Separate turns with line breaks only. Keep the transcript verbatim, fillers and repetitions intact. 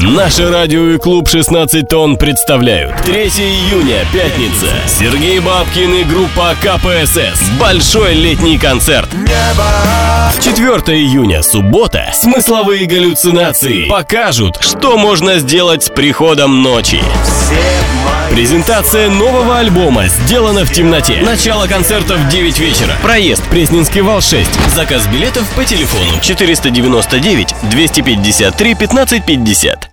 Наше радио и клуб шестнадцать тонн представляют третьего июня, пятница. Сергей Бабкин и группа ка пэ эс эс. Большой летний концерт. четвёртого июня, суббота. Смысловые галлюцинации покажут, что можно сделать с приходом ночи. Презентация нового альбома «Сделано в темноте». Начало концерта в девять вечера. Проезд Пресненский вал шесть. Заказ билетов по телефону четыреста девяносто девять двести пятьдесят три пятнадцать пятьдесят.